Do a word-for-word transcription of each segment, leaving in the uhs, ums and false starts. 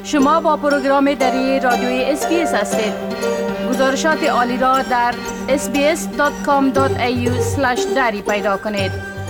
شما با پروگرام دری رادیوی اس بی اس هستید. گزارشات عالی را در اس بی اس دات کام دات ای یو اسلش دری پیدا کنید.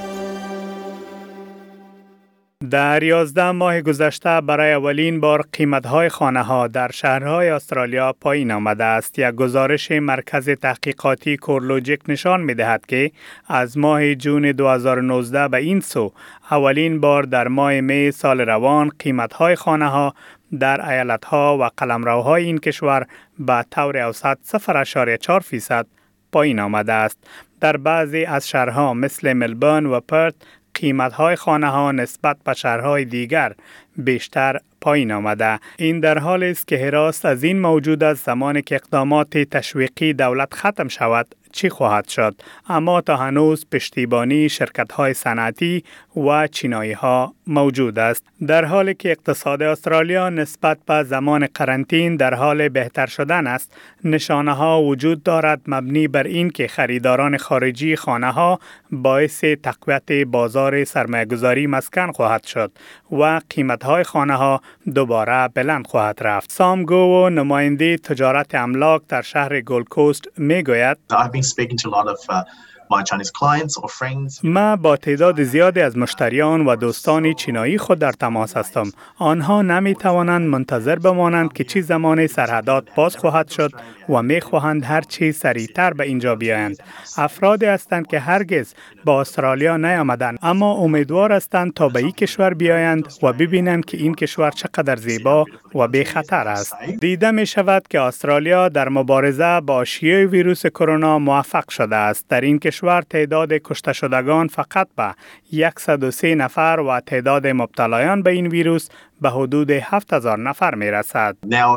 در یازده ماه گذشته برای اولین بار قیمت‌های خانه‌ها در شهرهای استرالیا پایین آمده است. یک گزارش مرکز تحقیقاتی کورلوجیک نشان می‌دهد که از ماه جون دو هزار و نوزده به این سو اولین بار در ماه می سال روان قیمت‌های خانه‌ها در ایالت‌ها و قلمروهای این کشور به طور اوسط صفر ممیز چهار فیصد پایین آمده است. در بعضی از شهرها مثل ملبورن و پرت قیمت‌های خانه‌ها نسبت به شهرهای دیگر بیشتر پایین آمده. این در حالی است که حراس از این موجود است زمانی که اقدامات تشویقی دولت ختم شود چی خواهد شد، اما تا هنوز پشتیبانی شرکت‌های صنعتی و چینایی‌ها موجود است. در حالی که اقتصاد استرالیا نسبت به زمان قرنطین در حال بهتر شدن است، نشانه‌ها وجود دارد مبنی بر این که خریداران خارجی خانه‌ها باعث تقویت بازار سرمایه‌گذاری مسکن خواهد شد و قیمت‌های خانه‌ها دوباره بلند خواهد رفت. سام گو، نماینده تجارت املاک در شهر گولد کوست میگوید speaking to a lot of uh, my Chinese clients or friends. ما با تعداد زیادی از مشتریان و دوستان چینایی خود در تماس هستم. آنها نمی توانند منتظر بمانند که چه زمان سرحدات باز خواهد شد و می خواهند هر چی سریعتر به اینجا بیایند. افرادی هستند که هرگز با استرالیا نیامدند اما امیدوار هستند تا به این کشور بیایند و ببینند که این کشور چقدر زیبا و بی خطر است. دیده می شود که استرالیا در مبارزه با شیوع ویروس کرونا موفق شده است. در این کشور تعداد کشته شدگان فقط به صد و سه نفر و تعداد مبتلایان به این ویروس به حدود هفت هزار نفر می رسد.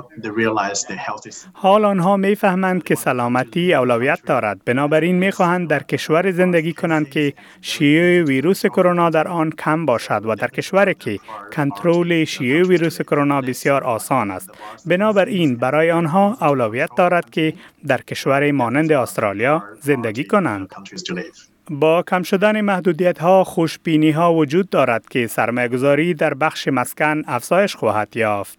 حال آنها می فهمند که سلامتی اولویت دارد. بنابراین می خواهند در کشور زندگی کنند که شیوع ویروس کرونا در آن کم باشد و در کشوری که کنترل شیوع ویروس کرونا بسیار آسان است. بنابراین برای آنها اولویت دارد که در کشور مانند استرالیا زندگی کنند. با کم شدن محدودیت‌ها، خوشبینی‌ها وجود دارد که سرمایه‌گذاری در بخش مسکن افزایش خواهد یافت.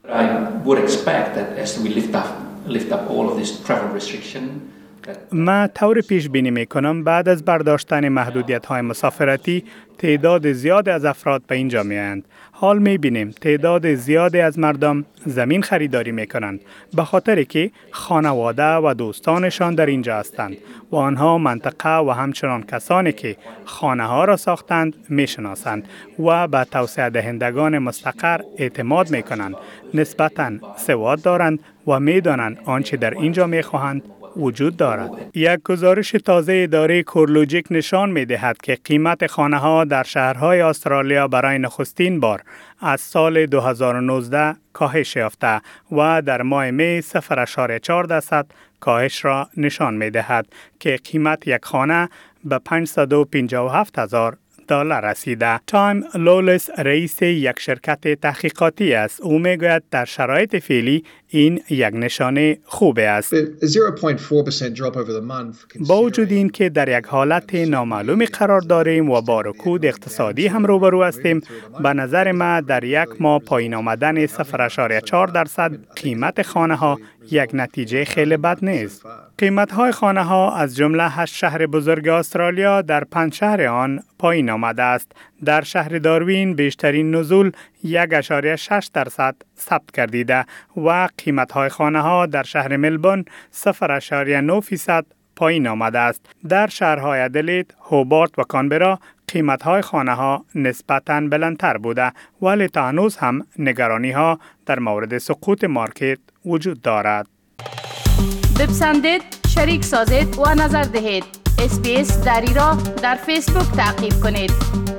ما طور پیش بینی می کنم بعد از برداشتن محدودیت‌های مسافرتی تعداد زیاد از افراد به اینجا می آیند. حال می بینیم تعداد زیادی از مردم زمین خریداری می کنند به خاطر که خانواده و دوستانشان در اینجا هستند و آنها منطقه و همچنان کسانی که خانه ها را ساختند می شناسند و به توسعه دهندگان مستقر اعتماد می کنند. نسبتاً سواد دارند و می دانند آنچه در اینجا می خواهند وجود دارد. یک گزارش تازه اداره کورلوجیک نشان می دهد که قیمت خانه ها در شهرهای استرالیا برای نخستین بار از سال دو هزار و نوزده کاهش یافته و در ماه می صفر ممیز چهار درصد کاهش را نشان می دهد که قیمت یک خانه به پانصد و پنجاه و هفت هزار دلار رسیده. تایم لولس رئیس یک شرکت تحقیقاتی است. او میگوید در شرایط فعلی این یک نشانه خوب است. با وجود این که در یک حالت نامعلومی قرار داریم و با رکود اقتصادی هم روبرو هستیم، به نظر ما در یک ماه پایین آمدن صفر ممیز چهار درصد قیمت خانه ها یک نتیجه خیلی بد نیست. قیمت های خانه ها از جمله هشت شهر بزرگ استرالیا در پنج شهر آن پایین آمده است. در شهر داروین بیشترین نزول یک ممیز شش درصد ثبت گردیده و قیمت های خانه ها در شهر ملبورن صفر ممیز نه فیصد پایین آمده است. در شهرهای ادلید، هوبارت و کانبرا قیمت های خانه ها نسبتاً بلندتر بوده ولی تا هنوز هم نگرانی ها در مورد سقوط مارکت وجود دارد. بپسندید، شریک سازید و نظر دهید. اس بی اس دری را در فیسبوک تعقیب کنید.